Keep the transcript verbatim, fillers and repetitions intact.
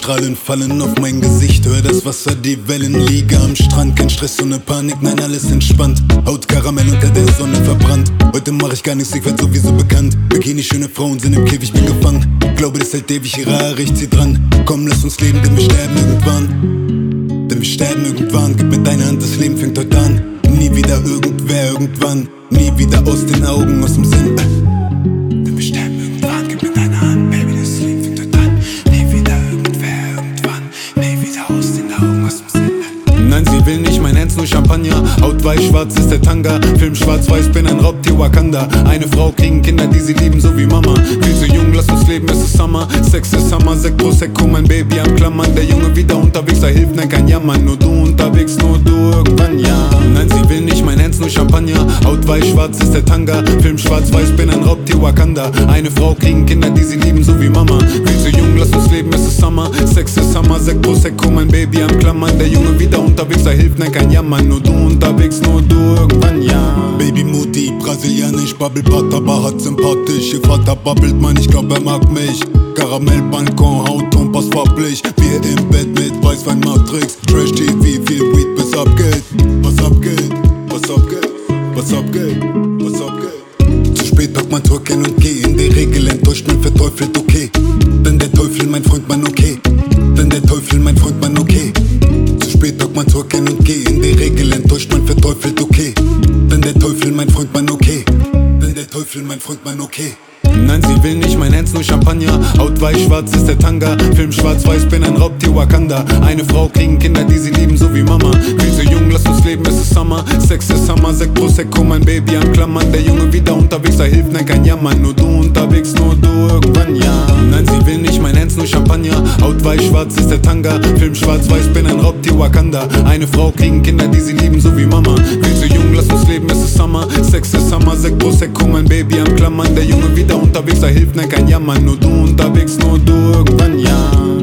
Sonnenstrahlen fallen auf mein Gesicht. Hör das Wasser, die Wellen, liege am Strand. Kein Stress, ohne Panik, nein, alles entspannt. Haut Karamell unter der Sonne verbrannt. Heute mach ich gar nichts, ich werd sowieso bekannt. Bikini, schöne Frauen sind im Käfig, bin gefangen. Glaube, das hält ewig, ihre Haare, ich zieh dran. Komm, lass uns leben, denn wir sterben irgendwann. Denn wir sterben irgendwann. Gib mir deine Hand, das Leben fängt heute an. Nie wieder irgendwer, irgendwann. Nie wieder aus den Augen, aus dem Sinn. Denn wir sterben irgendwann. Gib mir deine Hand, Baby, das Leben fängt heute an. Nie wieder irgendwer, irgendwann. Nie wieder aus den Augen, aus dem Sinn. Nein, sie will nicht mein Herz, nur Champagner. Haut weiß, schwarz ist der Tanga. Film schwarz-weiß, bin ein Raubtier Wakanda. Eine Frau, kriegen Kinder, die sie lieben, so wie Mama. Viel zu jung, lass uns leben, es ist Summer. Sex ist Summer, Sekt Prosecco, mein Baby am Klammern. Der Junge wieder unterwegs, er hilft, nein, kein Jammern. Nur du unterwegs, nur du irgendwann, ja. Nein, sie will nicht mein Herz, nur Champagner. Haut weiß, schwarz ist der Tanga. Film schwarz-weiß, bin ein Raubtier Wakanda. Eine Frau, kriegen Kinder, die sie lieben, so wie Mama. Viel zu jung, lass uns leben, es ist Summer. Sex ist Summer, Sekt Prosecco, mein Baby am Klammern. Der Junge wieder unterwegs, er hilft, nein, kein Jammern. Nur du unterwegs, nur du irgendwann, ja. Baby Mutti, brasilianisch, Bubblepart, aber hat sympathisch. Ihr Vater babbelt, man, ich glaub, er mag mich. Karamell, Balkon, Hautton, passt farblich. Wir im Bett mit Weißwein, Matrix. Trash-T V, viel Weed, bis abgeht. Was abgeht, was abgeht, was abgeht, was abgeht. Zu spät packt man zurück hin und geh. In der Regel enttäuscht man verteufelt, okay. Denn der Teufel, mein Freund, man, okay. Denn der Teufel, mein Freund, man, okay. Zu spät packt man zurück hin und geh. In der Regel enttäuscht man verteufelt, okay. Denn der Teufel, mein Freund, man, okay. Denn der Teufel, mein Freund, man, okay. Nein, sie will nicht mein Herz, nur Champagner. Haut weiß, schwarz ist der Tanga. Film schwarz-weiß, bin ein Raubtier Wakanda. Eine Frau, kriegen Kinder, die sie lieben, so wie Mama. Viel zu jung, lass uns leben, es ist Summer. Sex ist Summer, Sekt Prosecco, mein Baby am Klammern. Der Junge wieder unterwegs, er hilft, nein, kein Jammern. Nur du unterwegs, nur du irgendwann, ja. Nein, sie will nicht mein Herz, nur Champagner. Haut weiß, schwarz ist der Tanga. Film schwarz-weiß, bin ein Raubtier Wakanda. Eine Frau, kriegen Kinder, die sie lieben, so wie Mama. Viel zu jung, lass uns leben, es ist Summer. Sex ist Summer, Sekt Prosecco, mein Baby am Klammern. Der Junge wieder unterwegs, er hilft, nein, kein Jammern. Nur du unterwegs, nur du irgendwann, ja.